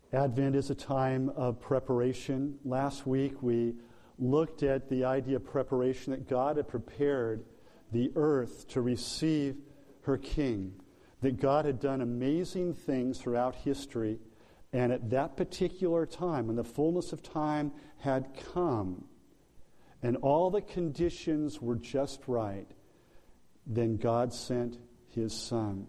Advent is a time of preparation. Last week we looked at the idea of preparation, that God had prepared the earth to receive her King, that God had done amazing things throughout history, and at that particular time, when the fullness of time had come, and all the conditions were just right, then God sent His Son.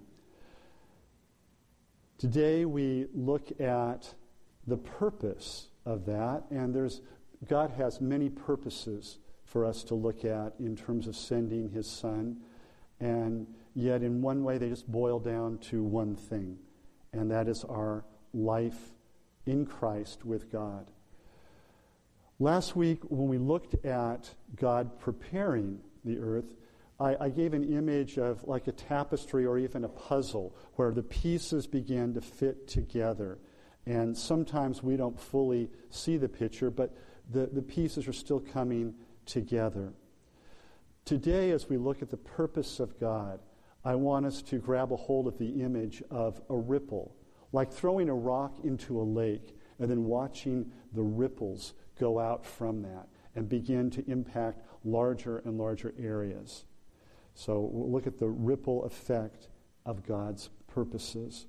Today we look at the purpose of that, and God has many purposes for us to look at in terms of sending His Son, and yet in one way they just boil down to one thing, and that is our life in Christ with God. Last week when we looked at God preparing the earth, I gave an image of like a tapestry or even a puzzle where the pieces began to fit together. And sometimes we don't fully see the picture, but the pieces are still coming together. Today, as we look at the purpose of God, I want us to grab a hold of the image of a ripple, like throwing a rock into a lake and then watching the ripples go out from that and begin to impact larger and larger areas. So we'll look at the ripple effect of God's purposes.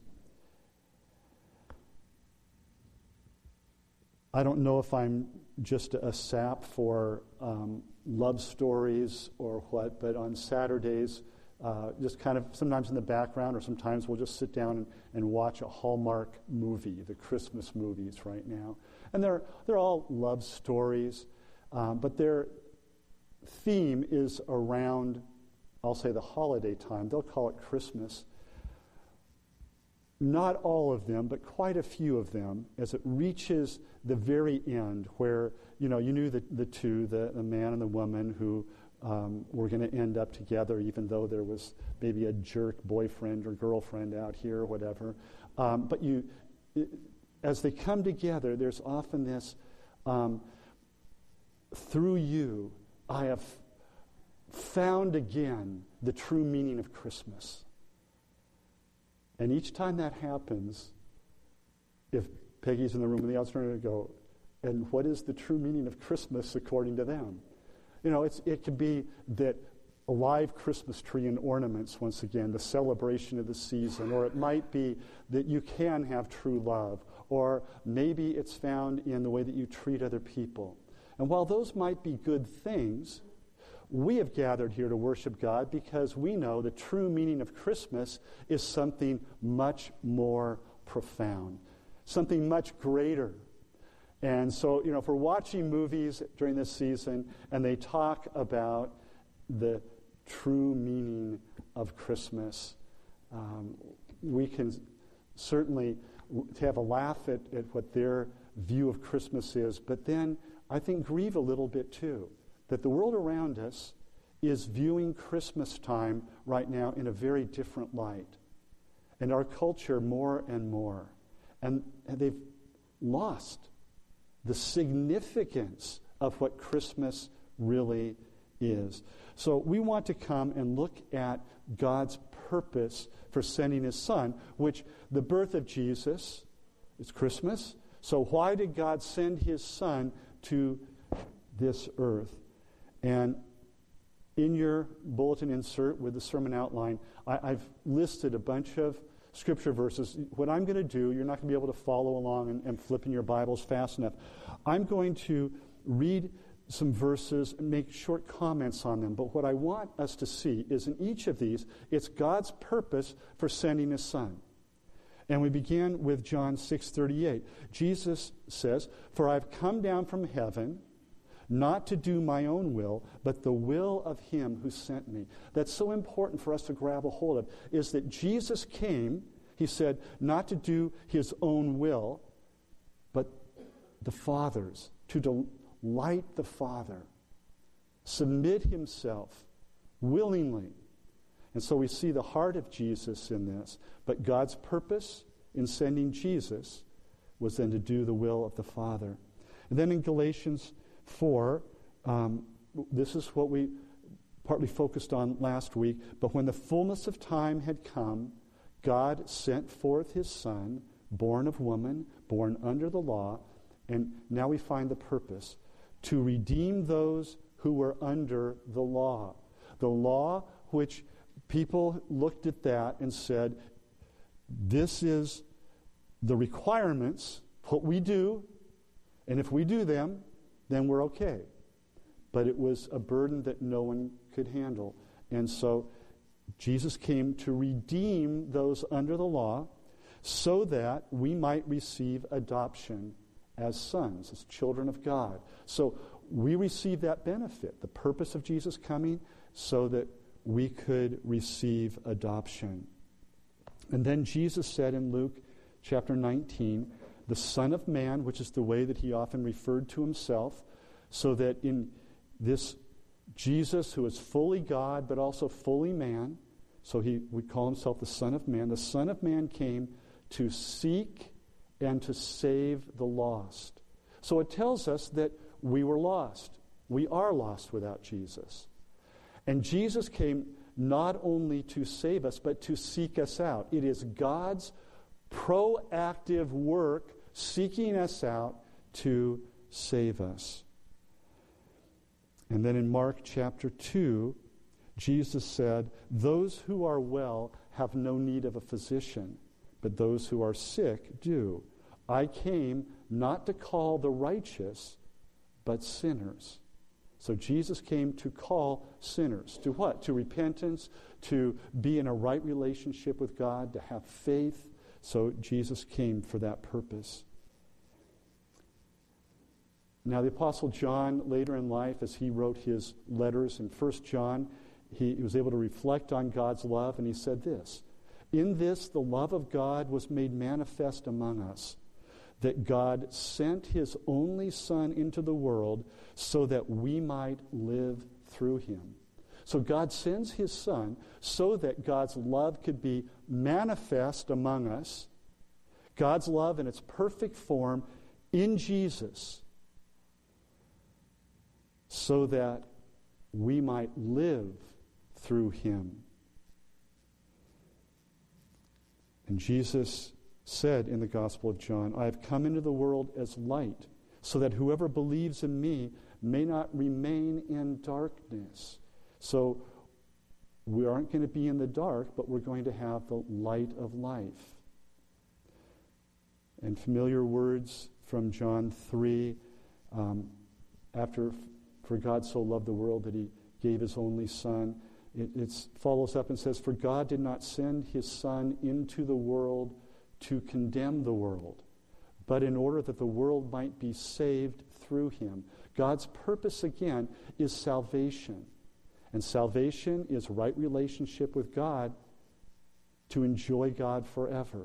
I don't know if I'm just a sap for love stories or what, but on Saturdays, just kind of sometimes in the background, or sometimes we'll just sit down and watch a Hallmark movie, the Christmas movies right now. And they're all love stories, but their theme is around, I'll say, the holiday time. They'll call it Christmas. Not all of them, but quite a few of them, as it reaches the very end where, you knew the two, the man and the woman who were going to end up together, even though there was maybe a jerk boyfriend or girlfriend out here or whatever. But as they come together, there's often this, through you, I have found again the true meaning of Christmas. And each time that happens, if Peggy's in the room and the others are going to go, and what is the true meaning of Christmas according to them? It could be that a live Christmas tree and ornaments, once again, the celebration of the season, or it might be that you can have true love, or maybe it's found in the way that you treat other people. And while those might be good things, we have gathered here to worship God because we know the true meaning of Christmas is something much more profound, something much greater. And so, if we're watching movies during this season and they talk about the true meaning of Christmas, we can certainly have a laugh at what their view of Christmas is, but then I think grieve a little bit too, that the world around us is viewing Christmas time right now in a very different light. And our culture more and more. And they've lost the significance of what Christmas really is. So we want to come and look at God's purpose for sending His Son, which the birth of Jesus is Christmas. So why did God send His Son to this earth? And in your bulletin insert with the sermon outline, I've listed a bunch of scripture verses. What I'm going to do, you're not going to be able to follow along and flip in your Bibles fast enough. I'm going to read some verses and make short comments on them. But what I want us to see is in each of these, it's God's purpose for sending His Son. And we begin with John 6:38. Jesus says, "For I've come down from heaven, not to do my own will, but the will of Him who sent me." That's so important for us to grab a hold of, is that Jesus came, He said, not to do His own will, but the Father's, to delight the Father, submit Himself willingly. And so we see the heart of Jesus in this, but God's purpose in sending Jesus was then to do the will of the Father. And then in Galatians 4, this is what we partly focused on last week. "But when the fullness of time had come, God sent forth His Son, born of woman, born under the law, and now we find the purpose, to redeem those who were under the law. The law which people looked at that and said, this is the requirements, what we do, and if we do them, then we're okay. But it was a burden that no one could handle. And so Jesus came to redeem those under the law so that we might receive adoption as sons, as children of God. So we receive that benefit, the purpose of Jesus coming, so that we could receive adoption. And then Jesus said in Luke chapter 19, the Son of Man, which is the way that he often referred to himself, so that in this Jesus, who is fully God but also fully man, so he would call himself the Son of Man. The Son of Man came to seek and to save the lost. So it tells us that we were lost. We are lost without Jesus. And Jesus came not only to save us, but to seek us out. It is God's proactive work seeking us out to save us. And then in Mark chapter 2, Jesus said, those who are well have no need of a physician, but those who are sick do. I came not to call the righteous, but sinners. So Jesus came to call sinners. To what? To repentance, to be in a right relationship with God, to have faith. So Jesus came for that purpose. Now the Apostle John, later in life, as he wrote his letters in 1 John, he was able to reflect on God's love, and he said this, in this the love of God was made manifest among us, that God sent his only Son into the world so that we might live through him. So God sends his Son so that God's love could be manifest among us, God's love in its perfect form in Jesus, so that we might live through him. And Jesus said in the Gospel of John, I have come into the world as light, so that whoever believes in me may not remain in darkness. So we aren't going to be in the dark, but we're going to have the light of life. And familiar words from John 3, after for God so loved the world that he gave his only Son. It follows up and says, for God did not send his Son into the world to condemn the world, but in order that the world might be saved through him. God's purpose, again, is salvation. And salvation is right relationship with God to enjoy God forever.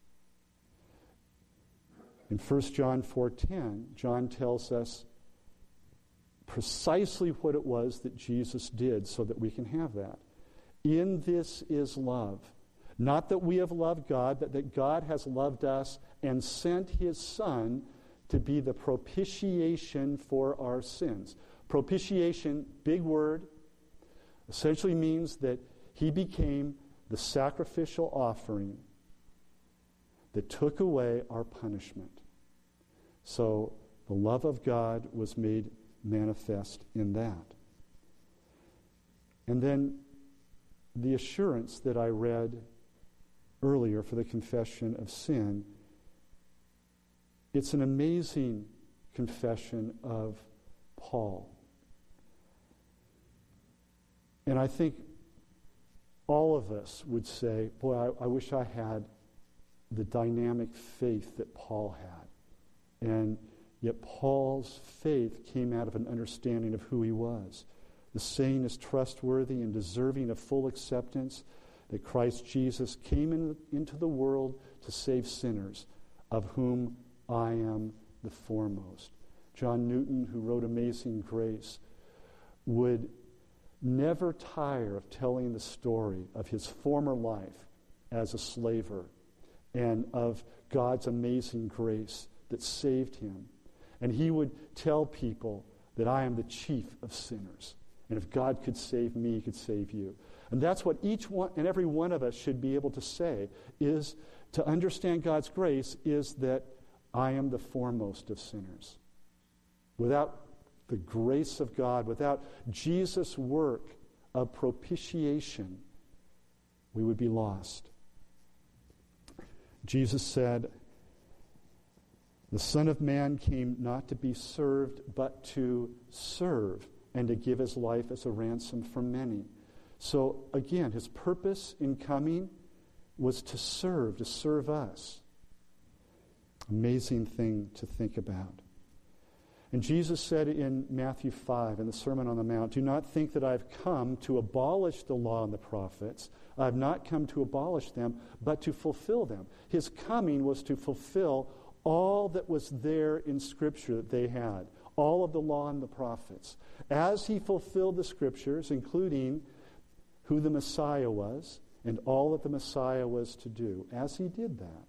In 1 John 4:10, John tells us precisely what it was that Jesus did so that we can have that. In this is love. Not that we have loved God, but that God has loved us and sent his Son to be the propitiation for our sins. Propitiation, big word, essentially means that he became the sacrificial offering that took away our punishment. So the love of God was made manifest in that. And then the assurance that I read earlier for the confession of sin, it's an amazing confession of Paul. And I think all of us would say, boy, I wish I had the dynamic faith that Paul had. And yet Paul's faith came out of an understanding of who he was. The saying is trustworthy and deserving of full acceptance that Christ Jesus came into the world to save sinners, of whom I am the foremost. John Newton, who wrote Amazing Grace, would never tire of telling the story of his former life as a slaver and of God's amazing grace that saved him. And he would tell people that I am the chief of sinners. And if God could save me, he could save you. And that's what each one and every one of us should be able to say, is to understand God's grace is that I am the foremost of sinners. Without the grace of God, without Jesus' work of propitiation, we would be lost. Jesus said, the Son of Man came not to be served, but to serve and to give his life as a ransom for many. So again, his purpose in coming was to serve us. Amazing thing to think about. And Jesus said in Matthew 5, in the Sermon on the Mount, do not think that I've come to abolish the law and the prophets. I have not come to abolish them, but to fulfill them. His coming was to fulfill all that was there in Scripture that they had, all of the law and the prophets. As he fulfilled the Scriptures, including who the Messiah was and all that the Messiah was to do, as he did that,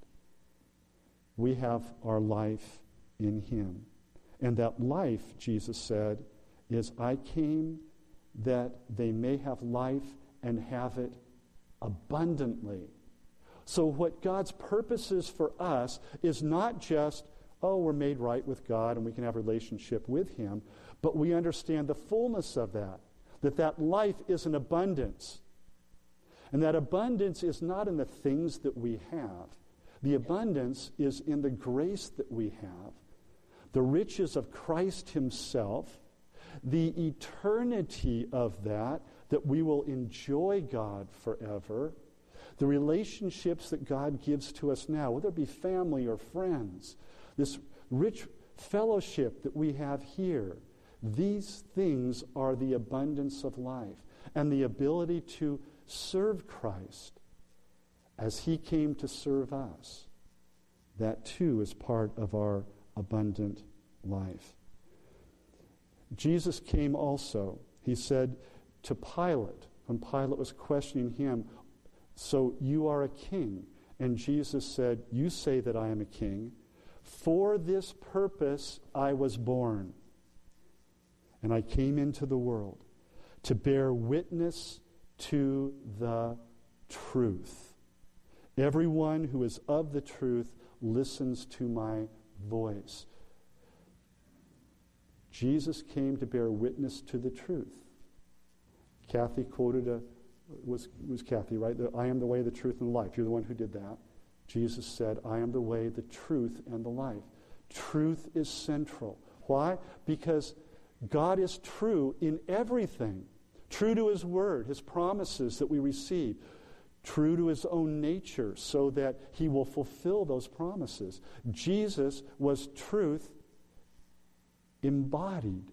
we have our life in him. And that life, Jesus said, is I came that they may have life and have it abundantly. So what God's purpose is for us is not just, oh, we're made right with God and we can have a relationship with him, but we understand the fullness of that life is an abundance. And that abundance is not in the things that we have. The abundance is in the grace that we have, the riches of Christ himself, the eternity of that we will enjoy God forever, the relationships that God gives to us now, whether it be family or friends, this rich fellowship that we have here. These things are the abundance of life and the ability to serve Christ as he came to serve us. That too is part of our abundant life. Jesus came also, he said to Pilate, when Pilate was questioning him, so you are a king. And Jesus said, you say that I am a king. For this purpose I was born. And I came into the world to bear witness to the truth. Everyone who is of the truth listens to my voice. Jesus came to bear witness to the truth. Kathy quoted was Kathy, right? I am the way, the truth, and the life. You're the one who did that. Jesus said, I am the way, the truth, and the life. Truth is central. Why? Because God is true in everything. True to his word, his promises that we receive. True to his own nature so that he will fulfill those promises. Jesus was truth embodied.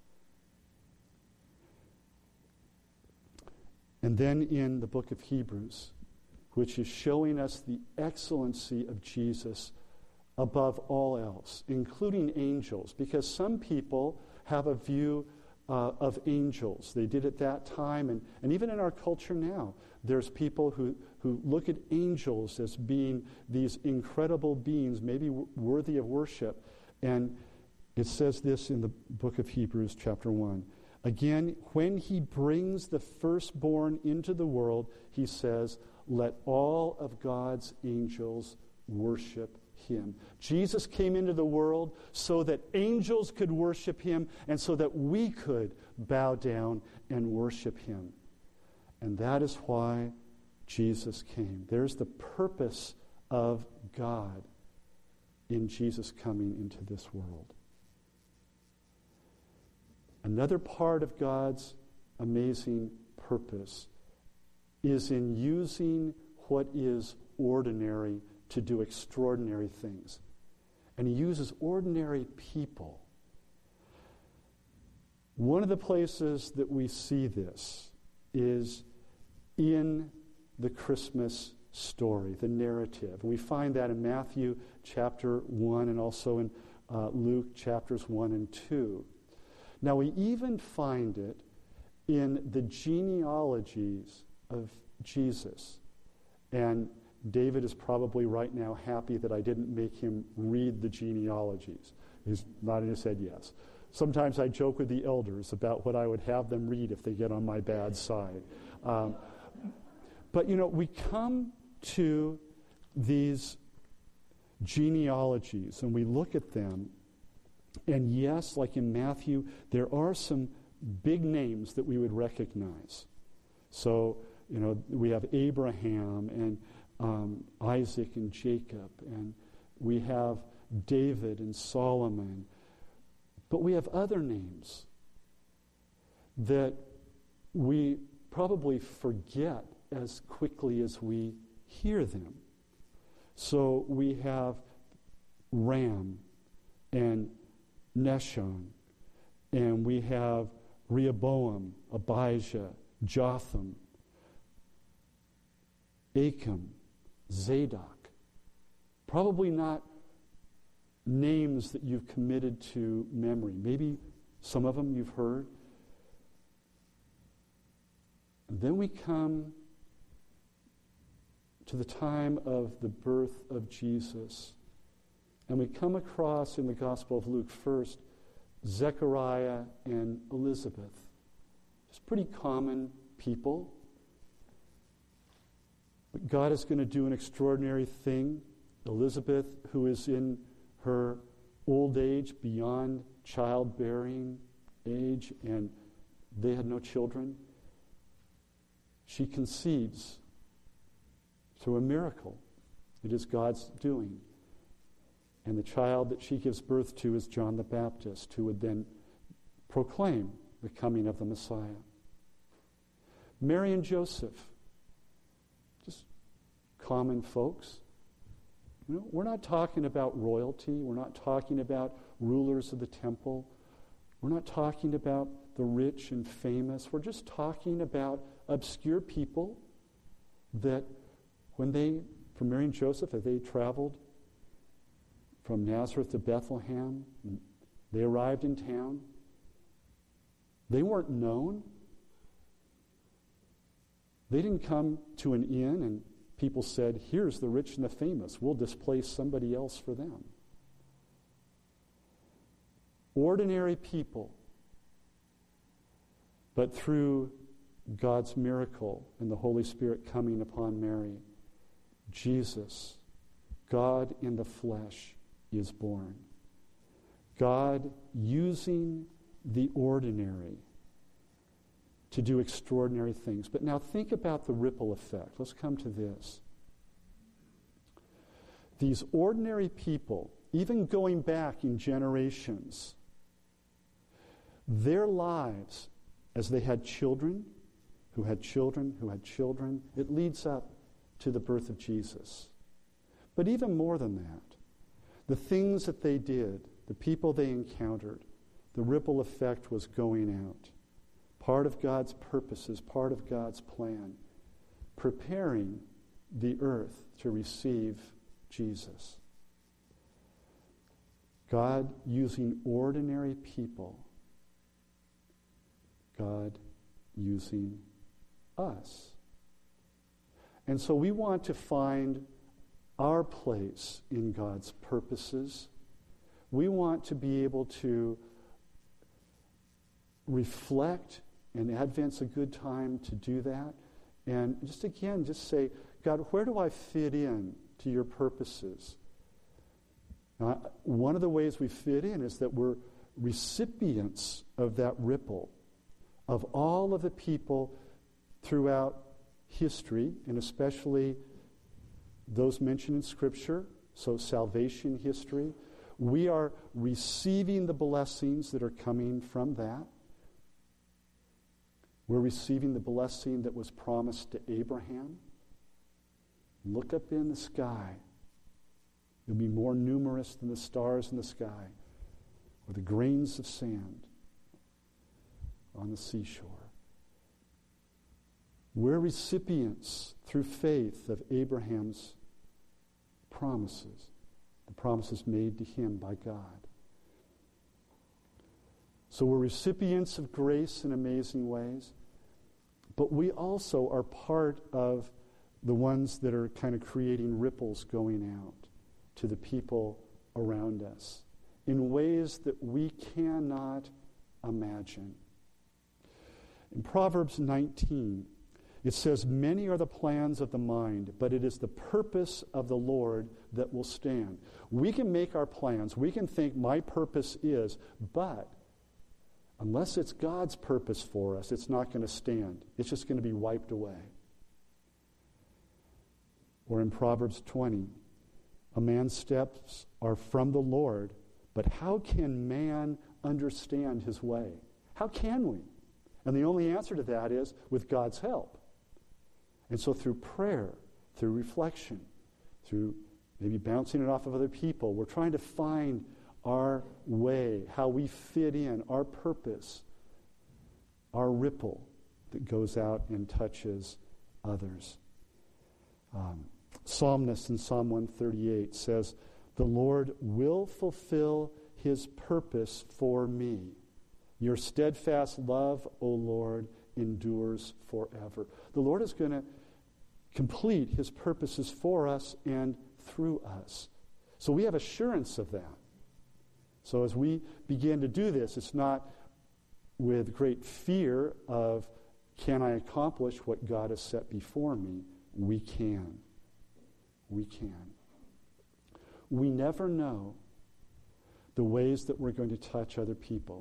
And then in the book of Hebrews, which is showing us the excellency of Jesus above all else, including angels, because some people have a view of angels. They did at that time, and even in our culture now, there's people who look at angels as being these incredible beings, maybe worthy of worship. And it says this in the book of Hebrews, chapter 1. Again, when he brings the firstborn into the world, he says, let all of God's angels worship him. Jesus came into the world so that angels could worship him and so that we could bow down and worship him. And that is why Jesus came. There's the purpose of God in Jesus coming into this world. Another part of God's amazing purpose is in using what is ordinary to do extraordinary things. And he uses ordinary people. One of the places that we see this is in the Christmas story, the narrative. We find that in Matthew chapter 1 and also in Luke chapters 1 and 2. Now we even find it in the genealogies of Jesus. And David is probably right now happy that I didn't make him read the genealogies. He's nodding his head yes. Sometimes I joke with the elders about what I would have them read if they get on my bad side. But we come to these genealogies and we look at them, and yes, like in Matthew, there are some big names that we would recognize. So, we have Abraham and Isaac and Jacob, and we have David and Solomon. But we have other names that we probably forget as quickly as we hear them. So we have Ram and Nahshon, and we have Rehoboam, Abijah, Jotham, Achim, Zadok. Probably not names that you've committed to memory. Maybe some of them you've heard. And then we come to the time of the birth of Jesus. And we come across in the Gospel of Luke first, Zechariah and Elizabeth. Just pretty common people. But God is going to do an extraordinary thing. Elizabeth, who is in her old age, beyond childbearing age, and they had no children, she conceives through a miracle. It is God's doing. And the child that she gives birth to is John the Baptist, who would then proclaim the coming of the Messiah. Mary and Joseph, just common folks. We're not talking about royalty. We're not talking about rulers of the temple. We're not talking about the rich and famous. We're just talking about obscure people that for Mary and Joseph, as they traveled from Nazareth to Bethlehem, they arrived in town. They weren't known. They didn't come to an inn and people said, here's the rich and the famous. We'll displace somebody else for them. Ordinary people. But through God's miracle and the Holy Spirit coming upon Mary, Jesus, God in the flesh, is born. God using the ordinary to do extraordinary things. But now think about the ripple effect. Let's come to this. These ordinary people, even going back in generations, their lives, as they had children, who had children, who had children, it leads up to the birth of Jesus. But even more than that, the things that they did, the people they encountered, the ripple effect was going out. Part of God's purposes, part of God's plan, preparing the earth to receive Jesus. God using ordinary people. God using us. And so we want to find our place in God's purposes. We want to be able to reflect, and Advent's a good time to do that. And just say, God, where do I fit in to your purposes? One of the ways we fit in is that we're recipients of that ripple of all of the people throughout history, and especially those mentioned in Scripture, so salvation history. We are receiving the blessings that are coming from that. We're receiving the blessing that was promised to Abraham. Look up in the sky. You'll be more numerous than the stars in the sky, or the grains of sand on the seashore. We're recipients through faith of Abraham's promises, the promises made to him by God. So we're recipients of grace in amazing ways, but we also are part of the ones that are kind of creating ripples going out to the people around us in ways that we cannot imagine. In Proverbs 19, It says, many are the plans of the mind, but it is the purpose of the Lord that will stand. We can make our plans. We can think my purpose is, but unless it's God's purpose for us, it's not going to stand. It's just going to be wiped away. Or in Proverbs 20, a man's steps are from the Lord, but how can man understand his way? How can we? And the only answer to that is with God's help. And so through prayer, through reflection, through maybe bouncing it off of other people, we're trying to find our way, how we fit in, our purpose, our ripple that goes out and touches others. Psalmist in Psalm 138 says, the Lord will fulfill his purpose for me. Your steadfast love, O Lord, endures forever. The Lord is going to complete his purposes for us and through us. So we have assurance of that. So as we begin to do this, it's not with great fear of, can I accomplish what God has set before me? We can. We can. We never know the ways that we're going to touch other people.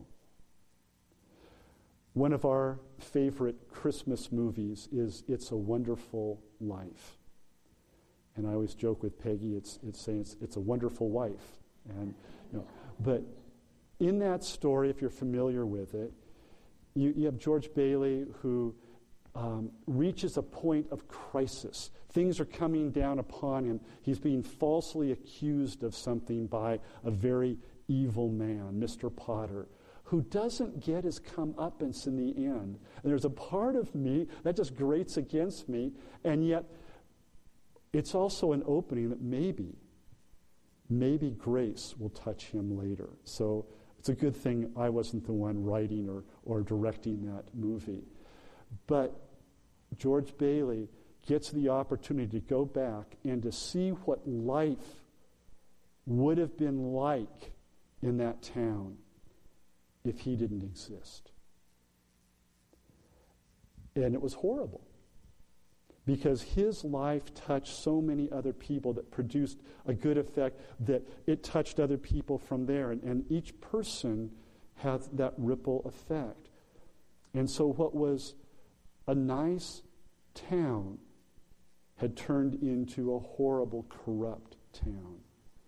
One of our favorite Christmas movies is It's a Wonderful Life. And I always joke with Peggy, it's saying it's a wonderful wife. And but in that story, if you're familiar with it, you have George Bailey who reaches a point of crisis. Things are coming down upon him. He's being falsely accused of something by a very evil man, Mr. Potter, who doesn't get his comeuppance in the end. And there's a part of me that just grates against me, and yet it's also an opening that maybe grace will touch him later. So it's a good thing I wasn't the one writing or directing that movie. But George Bailey gets the opportunity to go back and to see what life would have been like in that town if he didn't exist. And it was horrible because his life touched so many other people that produced a good effect, that it touched other people from there. And each person has that ripple effect. And so what was a nice town had turned into a horrible, corrupt town.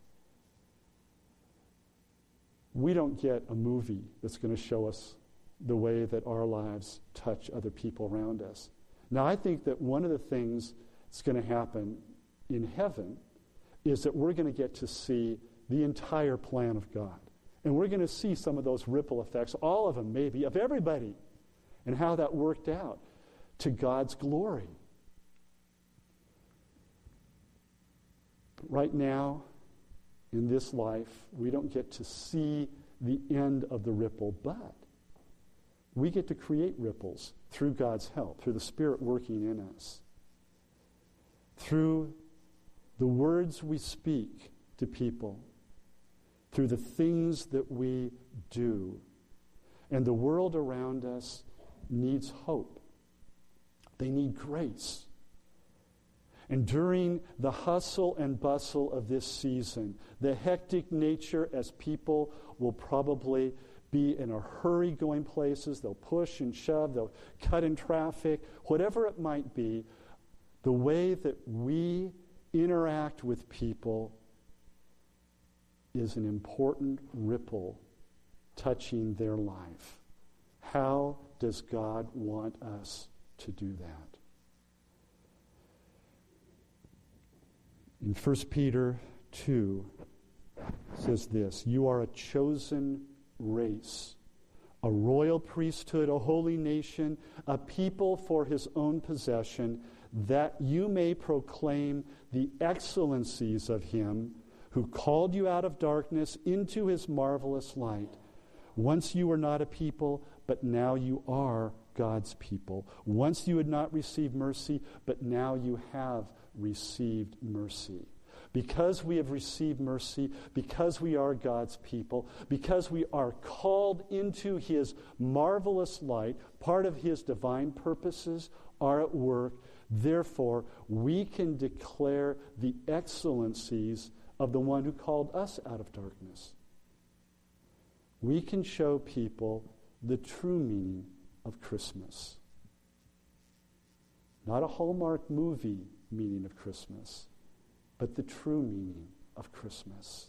We don't get a movie that's going to show us the way that our lives touch other people around us. Now, I think that one of the things that's going to happen in heaven is that we're going to get to see the entire plan of God. And we're going to see some of those ripple effects, all of them maybe, of everybody, and how that worked out to God's glory. But right now, in this life, we don't get to see the end of the ripple, but we get to create ripples through God's help, through the Spirit working in us, through the words we speak to people, through the things that we do. And the world around us needs hope. They need grace. And during the hustle and bustle of this season, the hectic nature as people will probably be in a hurry going places, they'll push and shove, they'll cut in traffic, whatever it might be, the way that we interact with people is an important ripple touching their life. How does God want us to do that? In 1 Peter 2, it says this, "You are a chosen race, a royal priesthood, a holy nation, a people for his own possession, that you may proclaim the excellencies of him who called you out of darkness into his marvelous light. Once you were not a people, but now you are God's people. Once you had not received mercy, but now you have received mercy." Because we have received mercy, because we are God's people, because we are called into his marvelous light, part of his divine purposes, are at work. Therefore, we can declare the excellencies of the one who called us out of darkness. We can show people the true meaning of Christmas. Not a Hallmark movie meaning of Christmas, but the true meaning of Christmas.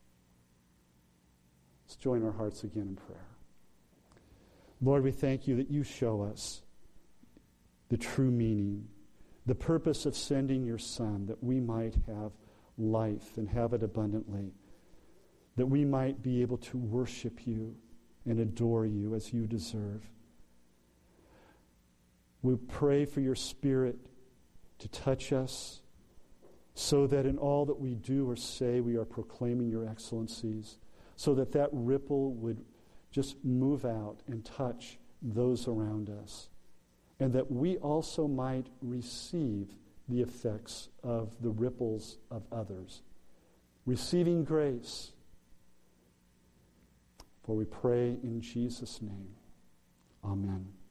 Let's join our hearts again in prayer. Lord, we thank you that you show us the true meaning, the purpose of sending your Son, that we might have life and have it abundantly, that we might be able to worship you and adore you as you deserve. We pray for your Spirit to touch us so that in all that we do or say we are proclaiming your excellencies, so that that ripple would just move out and touch those around us, and that we also might receive the effects of the ripples of others, receiving grace. For we pray in Jesus' name. Amen.